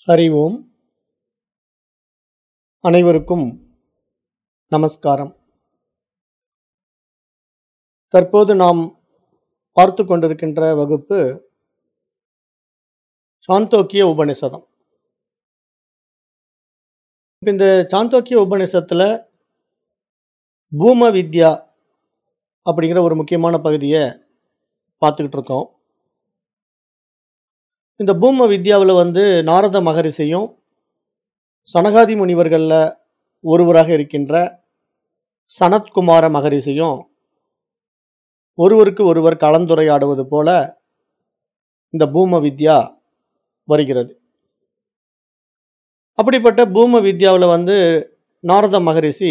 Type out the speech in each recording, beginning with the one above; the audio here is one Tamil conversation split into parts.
ஹரி ஓம். அனைவருக்கும் நமஸ்காரம். தற்போது நாம் பார்த்து கொண்டிருக்கின்ற வகுப்பு சாந்தோக்கிய உபநிஷதம். இந்த சாந்தோக்கிய உபநிஷத்துல பூம வித்யா அப்படிங்கிற ஒரு முக்கியமான பகுதியை பார்த்துக்கிட்டு இருக்கோம். இந்த பூம வித்யாவில் நாரத மகரிஷியும் சனகாதி முனிவர்களில் ஒருவராக இருக்கின்ற சனத்குமார மகரிஷியும் ஒருவருக்கு ஒருவர் கலந்துரையாடுவது போல இந்த பூம வித்யா வருகிறது. அப்படிப்பட்ட பூம வித்யாவில் நாரத மகரிஷி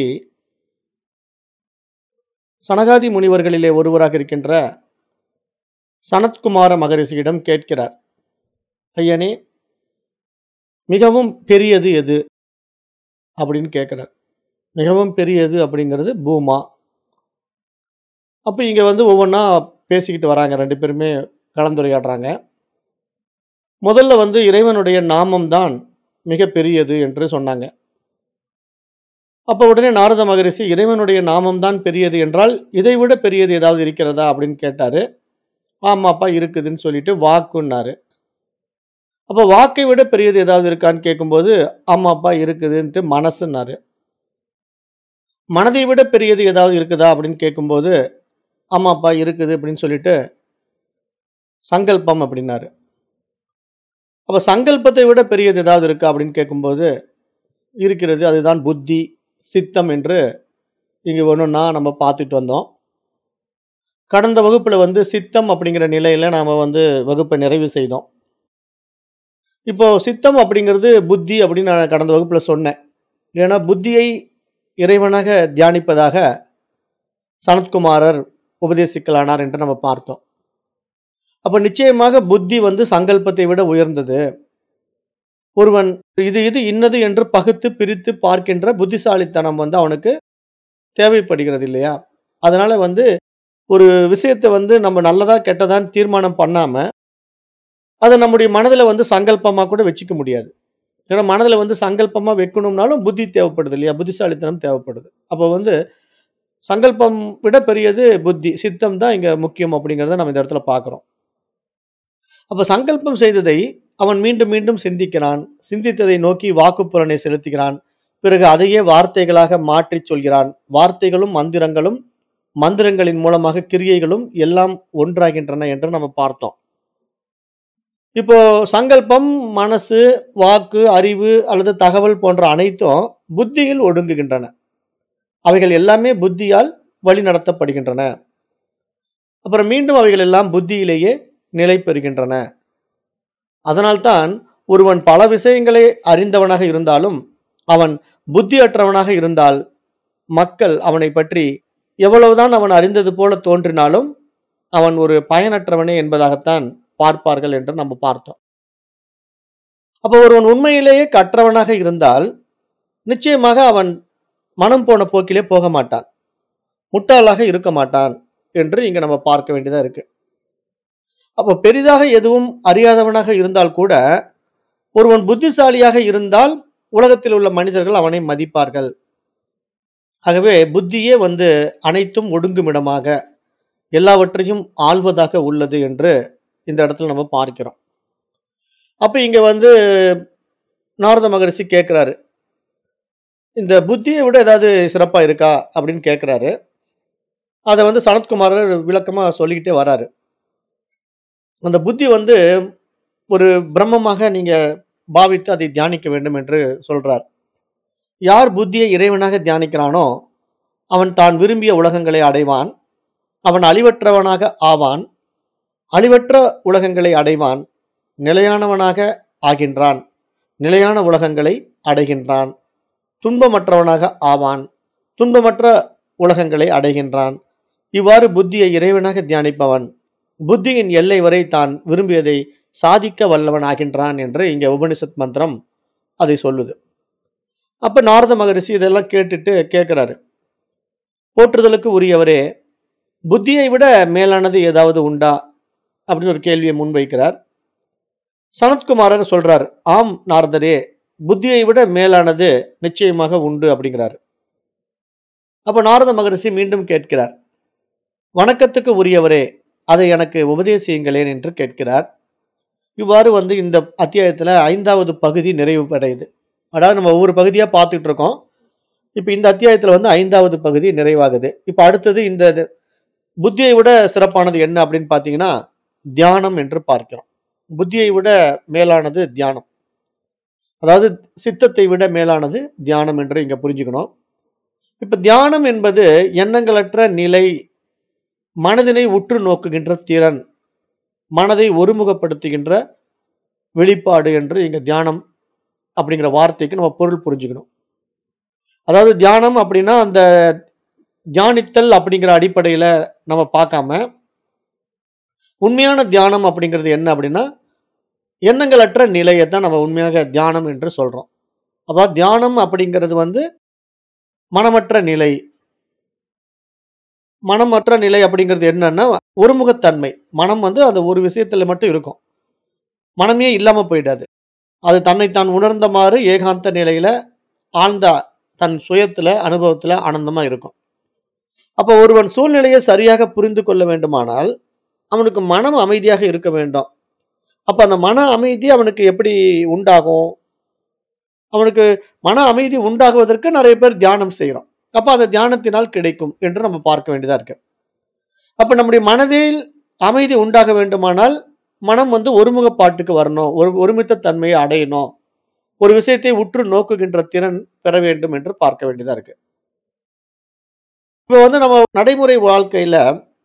சனகாதி முனிவர்களிலே ஒருவராக இருக்கின்ற சனத்குமார மகரிஷியிடம் கேட்கிறார், ஐயனே, மிகவும் பெரியது எது அப்படின்னு கேட்கிறார். மிகவும் பெரியது அப்படிங்கிறது பூமா. அப்போ இங்கே ஒவ்வொன்றா பேசிக்கிட்டு வராங்க, ரெண்டு பேருமே கலந்துரையாடுறாங்க. முதல்ல இறைவனுடைய நாமம் தான் மிக பெரியது என்று சொன்னாங்க. அப்போ உடனே நாரத மகரிஷி, இறைவனுடைய நாமம் தான் பெரியது என்றால் இதைவிட பெரியது ஏதாவது இருக்கிறதா அப்படின்னு கேட்டாரு. ஆமாப்பா இருக்குதுன்னு சொல்லிட்டு வாக்குன்னாரு. அப்போ வாக்கை விட பெரியது ஏதாவது இருக்கான்னு கேட்கும்போது ஆமாப்பா இருக்குதுன்ட்டு மனசுன்னாரு. மனதை விட பெரியது ஏதாவது இருக்குதா அப்படின்னு கேட்கும்போது ஆமாப்பா இருக்குது அப்படின்னு சொல்லிட்டு சங்கல்பம் அப்படின்னாரு. அப்போ சங்கல்பத்தை விட பெரியது ஏதாவது இருக்கா அப்படின்னு கேட்கும்போது இருக்கிறது, அதுதான் புத்தி சித்தம் என்று இங்கே ஒன்றுன்னா நம்ம பார்த்துட்டு வந்தோம். கடந்த வகுப்பில் சித்தம் அப்படிங்கிற நிலையில் நாம் வகுப்பை நிறைவு செய்தோம். இப்போ சித்தம் அப்படிங்கிறது புத்தி அப்படின்னு நான் கடந்த வகுப்பில் சொன்னேன். ஏன்னா புத்தியை இறைவனாக தியானிப்பதாக சனத்குமாரர் உபதேசிக்கலானார் என்று நம்ம பார்த்தோம். அப்போ நிச்சயமாக புத்தி சங்கல்பத்தை விட உயர்ந்தது. ஒருவன் இது இது இன்னது என்று பகுத்து பிரித்து பார்க்கின்ற புத்திசாலித்தனம் அவனுக்கு தேவைப்படுகிறது இல்லையா? அதனால ஒரு விஷயத்தை நம்ம நல்லதா கெட்டதான்னு தீர்மானம் பண்ணாம அதை நம்முடைய மனதில் சங்கல்பமாக கூட வச்சுக்க முடியாது. ஏன்னா மனதில் சங்கல்பமா வைக்கணும்னாலும் புத்தி தேவைப்படுது இல்லையா? புத்திசாலித்தனம் தேவைப்படுது. அப்போ சங்கல்பம் விட பெரியது புத்தி சித்தம் தான் இங்க முக்கியம் அப்படிங்கிறத நம்ம இந்த இடத்துல பார்க்கிறோம். அப்ப சங்கல்பம் செய்ததை அவன் மீண்டும் மீண்டும் சிந்திக்கிறான். சிந்தித்ததை நோக்கி வாக்குப்புலனை செலுத்துகிறான். பிறகு அதையே வார்த்தைகளாக மாற்றி சொல்கிறான். வார்த்தைகளும் மந்திரங்களும், மந்திரங்களின் மூலமாக கிரியைகளும் எல்லாம் ஒன்றாகின்றன என்று நம்ம பார்த்தோம். இப்போ சங்கல்பம், மனசு, வாக்கு, அறிவு அல்லது தகவல் போன்ற அனைத்தும் புத்தியில் ஒடுங்குகின்றன. அவைகள் எல்லாமே புத்தியால் வழி நடத்தப்படுகின்றன. அப்புறம் மீண்டும் அவைகள் எல்லாம் புத்தியிலேயே நிலை பெறுகின்றன. அதனால்தான் ஒருவன் பல விஷயங்களை அறிந்தவனாக இருந்தாலும் அவன் புத்தியற்றவனாக இருந்தால் மக்கள் அவனை பற்றி எவ்வளவுதான் அவன் அறிந்தது போல தோன்றினாலும் அவன் ஒரு பயனற்றவனே என்பதாகத்தான் பார்ப்பார்கள் என்று நம்ம பார்த்தோம். அப்போ ஒருவன் உண்மையிலேயே கற்றவனாக இருந்தால் நிச்சயமாக அவன் மனம் போன போக்கிலே போக மாட்டான், முட்டாளாக இருக்க மாட்டான் என்று இங்க நம்ம பார்க்க வேண்டியதா இருக்கு. அப்போ பெரிதாக எதுவும் அறியாதவனாக இருந்தால் கூட ஒருவன் புத்திசாலியாக இருந்தால் உலகத்தில் உள்ள மனிதர்கள் அவனை மதிப்பார்கள். ஆகவே புத்தியே அனைத்தும் ஒடுங்குமிடமாக எல்லாவற்றையும் ஆள்வதாக உள்ளது என்று இந்த இடத்துல நம்ம பார்க்கிறோம். அப்ப இங்க நாரத மகரிஷி கேட்கிறாரு, இந்த புத்தியை விட ஏதாவது சிறப்பா இருக்கா அப்படின்னு கேட்கிறாரு. அதை சனத்குமாரர் விளக்கமா சொல்லிக்கிட்டே வராரு. அந்த புத்தி ஒரு பிரம்மமாக நீங்க பாவித்து அதை தியானிக்க வேண்டும் என்று சொல்றார். யார் புத்தியை இறைவனாக தியானிக்கிறானோ அவன் தான் விரும்பிய உலகங்களை அடைவான். அவன் அழிவற்றவனாக ஆவான். அழிவற்ற உலகங்களை அடைவான். நிலையானவனாக ஆகின்றான். நிலையான உலகங்களை அடைகின்றான். துன்பமற்றவனாக ஆவான். துன்பமற்ற உலகங்களை அடைகின்றான். இவ்வாறு புத்தியை இறைவனாக தியானிப்பவன் புத்தியின் எல்லை வரை தான் விரும்பியதை சாதிக்க வல்லவன் ஆகின்றான் என்று இங்க உபனிஷத் மந்திரம் அதை சொல்லுது. அப்ப நாரத மகரிஷி இதெல்லாம் கேட்டுட்டு கேட்கிறாரு, போற்றுதலுக்கு உரியவரே, புத்தியை விட மேலானது ஏதாவது உண்டா அப்படின்னு ஒரு கேள்வியை முன்வைக்கிறார். சனத்குமாரர் சொல்றார், "ஆம் நாரதரே, புத்தியை விட மேலானது நிச்சயமாக உண்டு" அப்படிங்கிறாரு. அப்ப நாரத மகரிஷி மீண்டும் கேட்கிறார், "வணக்கத்துக்கு உரியவரே, அதை எனக்கு உபதேசியுங்களேன்" என்று கேட்கிறார். இவ்வாறு இந்த அத்தியாயத்துல 5வது பகுதி நிறைவு அடையுது. அதாவது நம்ம ஒவ்வொரு பகுதியா பார்த்துட்டு இருக்கோம். இப்ப இந்த அத்தியாயத்துல 5வது பகுதி நிறைவாகுது. இப்ப அடுத்தது இந்த புத்தியை விட சிறப்பானது என்ன அப்படின்னு பார்த்தீங்கன்னா, தியானம் என்று பார்க்கிறோம். புத்தியை விட மேலானது தியானம். அதாவது சித்தத்தை விட மேலானது தியானம் என்று இங்க புரிஞ்சுக்கணும். இப்ப தியானம் என்பது எண்ணங்களற்ற நிலை, மனதினை உற்று நோக்குகின்ற திறன், மனதை ஒருமுகப்படுத்துகின்ற வெளிப்பாடு என்று இங்க தியானம் அப்படிங்கிற வார்த்தைக்கு நம்ம பொருள் புரிஞ்சுக்கணும். அதாவது தியானம் அப்படின்னா, அந்த தியானித்தல் அப்படிங்கிற அடிப்படையில நம்ம பார்க்காம, உண்மையான தியானம் அப்படிங்கிறது என்ன அப்படின்னா, எண்ணங்களற்ற நிலைய தான் நம்ம உண்மையாக தியானம் என்று சொல்றோம். அப்ப தியானம் அப்படிங்கிறது மனமற்ற நிலை. மனமற்ற நிலை அப்படிங்கிறது என்னன்னா, ஒருமுகத்தன்மை. மனம் அந்த ஒரு விஷயத்துல மட்டும் இருக்கும். மனமே இல்லாம போயிடாது. அது தன்னைத்தான் உணர்ந்தமாறு ஏகாந்த நிலையில ஆழ்ந்த தன் சுயத்துல, அனுபவத்துல ஆனந்தமா இருக்கும். அப்ப ஒருவன் சூழ்நிலையை சரியாக புரிந்து கொள்ள வேண்டுமானால், அவனுக்கு மனம் அமைதியாக இருக்க வேண்டும். அப்ப அந்த மன அமைதி அவனுக்கு எப்படி உண்டாகும்? அவனுக்கு மன அமைதி உண்டாகுவதற்கு நெறைய பேர் தியானம் செய்றோம். அப்ப அந்த தியானத்தினால் கிடைக்கும் என்று நம்ம பார்க்க வேண்டியதா இருக்கு. அப்ப நம்முடைய மனதில் அமைதி உண்டாக வேண்டுமானால், மனம் ஒருமுகப்பாட்டுக்கு வரணும். ஒருமித்த தன்மையை அடையணும். ஒரு விஷயத்தை உற்று நோக்குகின்ற திறன் பெற வேண்டும் என்று பார்க்க வேண்டியதா இருக்கு. இப்ப நம்ம நடைமுறை வாழ்க்கையில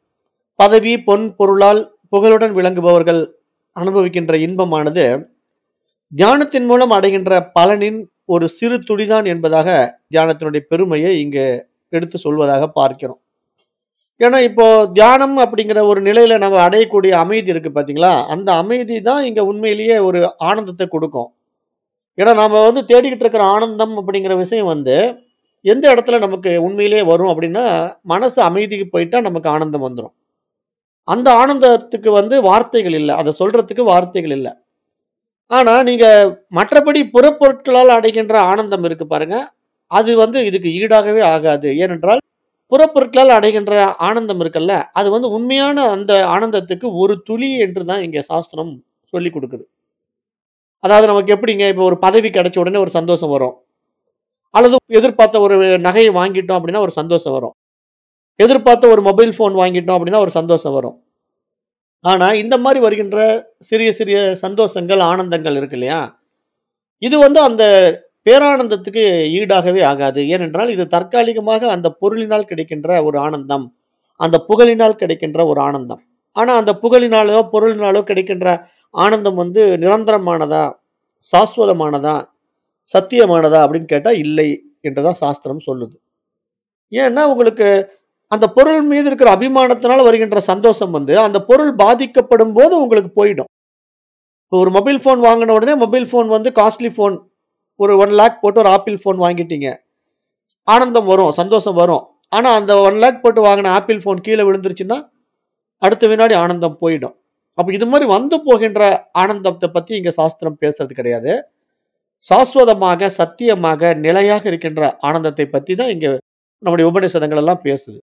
பதவி, பொன், பொருளால் புகழுடன் விளங்குபவர்கள் அனுபவிக்கின்ற இன்பமானது, தியானத்தின் மூலம் அடைகின்ற பலனின் ஒரு சிறு துளிதான் என்பதாக தியானத்தினுடைய பெருமையை இங்க எடுத்து சொல்வதாக பார்க்கிறோம். ஏன்னா, இப்போ தியானம் அப்படிங்கிற ஒரு நிலையில நம்ம அடையக்கூடிய அமைதி இருக்கு பார்த்தீங்களா? அந்த அமைதி தான் இங்க உண்மையிலேயே ஒரு ஆனந்தத்த குடுக்கும். ஏன்னா, நாம தேடிக்கிட்டு இருக்கிற ஆனந்தம் அப்படிங்கிற விஷயம் எந்த இடத்துல நமக்கு உண்மையிலேயே வரும் அப்படின்னா, மனசு அமைதிக்கு போயிட்டா நமக்கு ஆனந்தம் வந்துரும். அந்த ஆனந்தத்துக்கு வார்த்தைகள் இல்ல. அத சொல்றதுக்கு வார்த்தைகள் இல்ல. ஆனா, நீங்க மற்றபடி புறப்பொருட்களால் அடைகின்ற ஆனந்தம் இருக்கு பாருங்க. அது இதுக்கு ஈடாகவே ஆகாது. ஏனென்றால், புறப்பொருட்களால் அடைகின்ற ஆனந்தம் இருக்குல்ல, அது உண்மையான அந்த ஆனந்தத்துக்கு ஒரு துளி என்று தான் இங்க சாஸ்திரம் சொல்லிக் குடுக்குது. அதாவது நமக்கு எப்படிங்க, இப்போ ஒரு பதவி கிடைச்ச உடனே ஒரு சந்தோஷம் வரும். அல்லது எதிர்பார்த்த ஒரு நகையை வாங்கிட்டோம் அப்படின்னா ஒரு சந்தோஷம் வரும். எதிர்பார்த்த ஒரு மொபைல் ஃபோன் வாங்கிட்டோம் அப்படின்னா ஒரு சந்தோஷம் வரும். ஆனா, இந்த மாரி வருகின்ற சிறிய, சிறிய சந்தோஷங்கள், ஆனந்தங்கள் இருக்கு இல்லையா? இது அந்த பேரானந்தத்துக்கு ஈடாகவே ஆகாது. ஏனென்றால், இது தற்காலிகமாக அந்த பொருளினால் கிடைக்கின்ற ஒரு ஆனந்தம். அந்த புகழினால் கிடைக்கின்ற ஒரு ஆனந்தம். ஆனா, அந்த புகழினாலோ, பொருளினாலோ கிடைக்கின்ற ஆனந்தம் நிரந்தரமானதா? சாஸ்வதமானதா? சத்தியமானதா? அப்படின்னு கேட்டா, இல்லை என்று தான் சாஸ்திரம் சொல்லுது. ஏன்னா, உங்களுக்கு அந்த பொருள் மீது இருக்கிற அபிமானத்தினால வருகின்ற சந்தோஷம் அந்த பொருள் பாதிக்கப்படும்போது உங்களுக்கு போயிடும். இப்போ ஒரு மொபைல் ஃபோன் வாங்குன உடனே மொபைல் ஃபோன் காஸ்ட்லி ஃபோன் ஒரு 1,00,000 போட்டு ஒரு ஆப்பிள் ஃபோன் வாங்கிட்டீங்க. ஆனந்தம் வரும், சந்தோஷம் வரும். ஆனா அந்த 1,00,000 போட்டு வாங்குன ஆப்பிள் ஃபோன் கீழ விழுந்துருச்சுன்னா, அடுத்த வினாடி ஆனந்தம் போயிடும். அப்ப இது மாரி வந்து போகின்ற ஆனந்தத்த பத்தி இங்க சாஸ்திரம் பேசுறது கிடையாது. சாஸ்வதமாக, சத்தியமாக, நிலையாக இருக்கின்ற ஆனந்தத்தை பத்தி தான் இங்க நம்முடைய உபநிஷதங்கள் எல்லாம் பேசுது.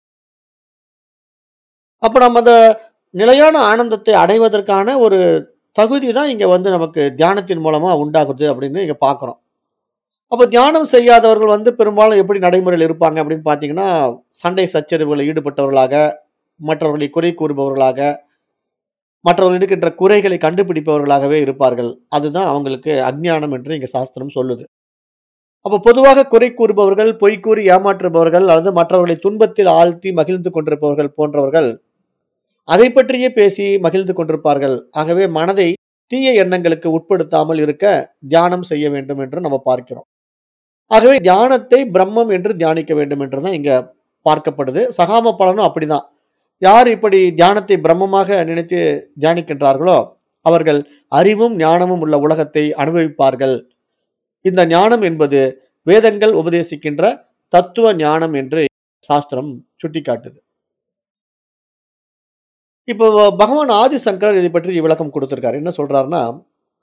அப்ப நம்ம அந்த நிலையான ஆனந்தத்தை அடைவதற்கான ஒரு தகுதி தான் இங்க நமக்கு தியானத்தின் மூலமா உண்டாகுது அப்படின்னு இங்க பார்க்கிறோம். அப்ப தியானம் செய்யாதவர்கள் பெரும்பாலும் எப்படி நடைமுறையில இருப்பாங்க அப்படின்னு பார்த்தீங்கன்னா, சண்டை சச்சரவுகளில் ஈடுபட்டவர்களாக, மற்றவர்களை குறை கூறுபவர்களாக, மற்றவர்கள் இருக்கின்ற குறைகளை கண்டுபிடிப்பவர்களாகவே இருப்பார்கள். அதுதான் அவங்களுக்கு அஞ்ஞானம் என்று இங்க சாஸ்திரம் சொல்லுது. அப்ப பொதுவாக குறை கூறுபவர்கள், பொய் கூறி ஏமாற்றுபவர்கள், அல்லது மற்றவர்களை துன்பத்தில் ஆழ்த்தி மகிழ்ந்து கொண்டிருப்பவர்கள் போன்றவர்கள் அதை பற்றியே பேசி மகிழ்ந்து கொண்டிருப்பார்கள். ஆகவே மனதை தீய எண்ணங்களுக்கு உட்படுத்தாமல் இருக்க தியானம் செய்ய வேண்டும் என்று நம்ம பார்க்கிறோம். ஆகவே தியானத்தை பிரம்மம் என்று தியானிக்க வேண்டும் என்று தான் இங்க பார்க்கப்படுது. சகாம பலனும் அப்படிதான். யார் இப்படி தியானத்தை பிரம்மமாக நினைத்து தியானிக்கின்றார்களோ, அவர்கள் அறிவும், ஞானமும் உள்ள உலகத்தை அனுபவிப்பார்கள். இந்த ஞானம் என்பது வேதங்கள் உபதேசிக்கின்ற தத்துவ ஞானம் என்று சாஸ்திரம் சுட்டிக்காட்டுது. இப்போ பகவான் ஆதிசங்கரர் இதை பற்றி விளக்கம் கொடுத்திருக்காரு. என்ன சொல்றாருன்னா,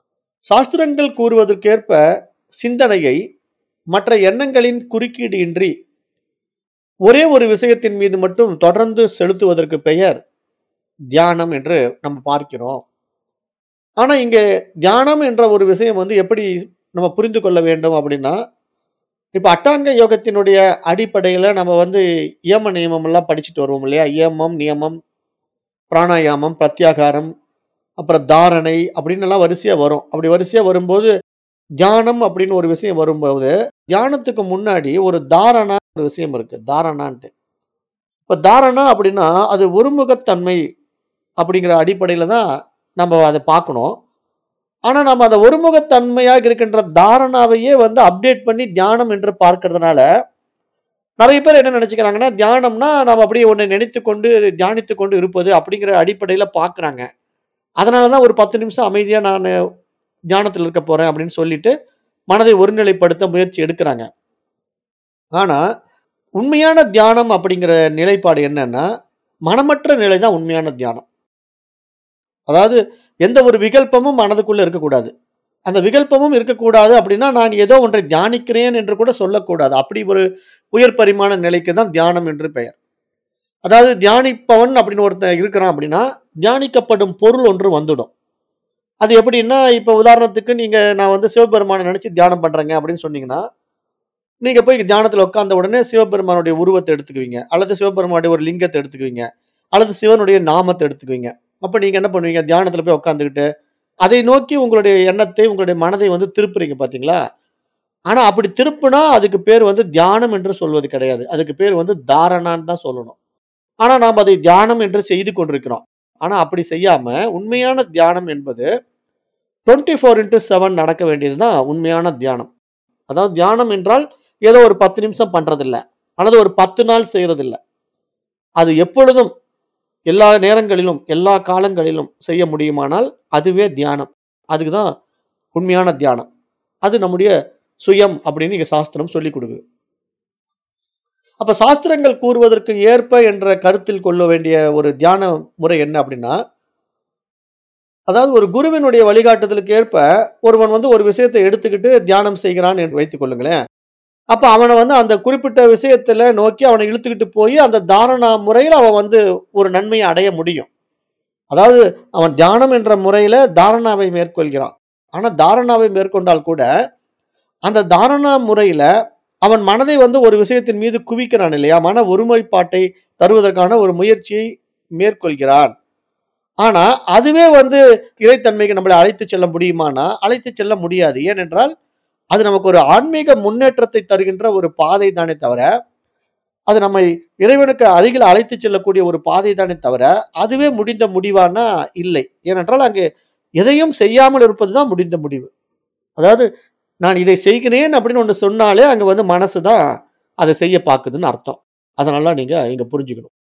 சாஸ்திரங்கள் கூறுவதற்கேற்ப சிந்தனையை மற்ற எண்ணங்களின் குறுக்கீடு இன்றி ஒரே ஒரு விஷயத்தின் மீது மட்டும் தொடர்ந்து செலுத்துவதற்கு பெயர் தியானம் என்று நம்ம பார்க்கிறோம். ஆனா இங்க தியானம் என்ற ஒரு விஷயம் எப்படி நம்ம புரிந்து கொள்ள வேண்டும் அப்படின்னா, இப்ப அட்டாங்க யோகத்தினுடைய அடிப்படையில நம்ம யம நியமம் எல்லாம் படிச்சுட்டு வருவோம் இல்லையா? யமம், நியமம், பிராணாயாமம், பிரத்யாகாரம், அப்புறம் தாரணை அப்படின்னு எல்லாம் வரிசையா வரும். அப்படி வரிசையா வரும்போது தியானம் அப்படின்னு ஒரு விஷயம் வரும்போது, தியானத்துக்கு முன்னாடி ஒரு தாரணா ஒரு விஷயம் இருக்கு. தாரணான்ட்டு. இப்ப தாரணா அப்படின்னா, அது ஒருமுகத்தன்மை அப்படிங்கிற அடிப்படையில தான் நம்ம அத பார்க்கணும். ஆனா நம்ம அத ஒருமுகத்தன்மையாக இருக்கின்ற தாரணாவையே அப்டேட் பண்ணி தியானம் என்று பார்க்கிறதுனால, நெறைய பேர் என்ன நெனச்சுக்கிறாங்கன்னா, தியானம்னா நம்ம அப்படியே ஒண்ண நினைத்துக் கொண்டு, தியானித்துக் கொண்டு இருப்பது அப்படிங்கிற அடிப்படையில பார்க்குறாங்க. அதனால தான் ஒரு 10 நிமிஷம் அமைதியா நானு தியானத்துல இருக்க போறேன் அப்படின்னு சொல்லிட்டு, மனதை ஒருநிலைப்படுத்த முயற்சி எடுக்குறாங்க. ஆனா, உண்மையான தியானம் அப்படிங்கிற நிலைப்பாடு என்னன்னா, மனமற்ற நிலை தான் உண்மையான தியானம். அதாவது எந்த ஒரு விகல்பமும் மனதுக்குள்ள இருக்கக்கூடாது. அந்த விகல்பமும் இருக்கக்கூடாது அப்படின்னா, நான் ஏதோ ஒன்றை தியானிக்கிறேன் என்று கூட சொல்லக்கூடாது. அப்படி ஒரு உயர் பரிமாண நிலைக்கு தான் தியானம் என்று பெயர். அதாவது தியானிப்பவன் அப்படின்னு ஒருத்தன் இருக்கிறான் அப்படின்னா, தியானிக்கப்படும் பொருள் ஒன்று வந்துடும். அது எப்படின்னா, இப்ப உதாரணத்துக்கு நான் சிவபெருமான நெனச்சு தியானம் பண்றேங்க அப்படின்னு சொன்னீங்கன்னா, நீங்க போய் தியானத்துல உட்கார்ந்த உடனே சிவபெருமானுடைய உருவத்த எடுத்துக்குவீங்க. அல்லது சிவபெருமானுடைய ஒரு லிங்கத்த எடுத்துக்குவீங்க. அல்லது சிவனுடைய நாமத்த எடுத்துக்குவீங்க. அப்ப நீங்க என்ன பண்ணுவீங்க? தியானத்துல போய் உட்கார்ந்துகிட்டு, அதை நோக்கி உங்களுடைய எண்ணத்தை, உங்களுடைய மனதை திருப்புறீங்க பார்த்தீங்களா? ஆனா அப்படி திருப்புனா அதுக்கு பேர் தியானம் என்று சொல்வது கிடையாது. அதுக்கு பேர் தாரணான்னு தான் சொல்லணும். ஆனா நாம் அதை தியானம் என்று செய்து கொண்டிருக்கிறோம். ஆனா அப்படி செய்யாம, உண்மையான தியானம் என்பது 24/7 நடக்க வேண்டியது தான் உண்மையான தியானம். அதாவது தியானம் என்றால் ஏதோ ஒரு 10 நிமிஷம் பண்றதில்ல. அல்லது ஒரு 10 நாள் செய்றதில்ல. அது எப்பொழுதும், எல்லா நேரங்களிலும், எல்லா காலங்களிலும் செய்ய முடியுமானால், அதுவே தியானம். அதுக்கு தான் உண்மையான தியானம். அது நம்முடைய சுயம் அப்படின்னு இங்க சாஸ்திரம் சொல்லிக் குடுக்குது. அப்ப சாஸ்திரங்கள் கூறுவதற்கு ஏற்ப என்ற கருத்தில் கொள்ள வேண்டிய ஒரு தியான முறை என்ன அப்படின்னா, அதாவது ஒரு குருவினுடைய வழிகாட்டுதலுக்கு ஏற்ப ஒருவன் ஒரு விஷயத்தை எடுத்துக்கிட்டு தியானம் செய்கிறான் என்று வைத்துக் கொள்ளுங்களேன். அப்ப அவன அந்த குறிப்பிட்ட விஷயத்துல நோக்கி அவன இழுத்துக்கிட்டு போயி, அந்த தாரணா முறையில அவன் ஒரு நன்மைய அடைய முடியும். அதாவது அவன் தியானம் என்ற முறையில தாரணாவை மேற்கொள்கிறான். ஆனா தாரணாவை மேற்கொண்டால் கூட, அந்த தாரணா முறையில அவன் மனதை ஒரு விஷயத்தின் மீது குவிக்கிறான் இல்லையா? மன ஒருமைப்பாட்டை தருவதற்கான ஒரு முயற்சியை மேற்கொள்கிறான். ஆனா, அதுவே இறைத்தன்மைக்கு நம்மள அழைத்துச் செல்ல முடியுமான்னா, அழைத்துச் செல்ல முடியாது. ஏனென்றால், அது நமக்கு ஒரு ஆன்மீக முன்னேற்றத்தை தருகின்ற ஒரு பாதை தானே தவிர, அது நம்மை இறைவனுக்கு அருகில் அழைத்துச் செல்லக்கூடிய ஒரு பாதை தானே தவிர, அதுவே முடிந்த முடிவான்னா இல்லை. ஏனென்றால், அங்கே எதையும் செய்யாமல் இருப்பது தான் முடிந்த முடிவு. அதாவது, நான் இதை செய்கிறேன் அப்படின்னு ஒண்ணு சொன்னாலே, அங்க மனசு தான் அத செய்ய பாக்குதுன்னு அர்த்தம். அத நல்லா நீங்க இங்க புரிஞ்சுக்கணும்.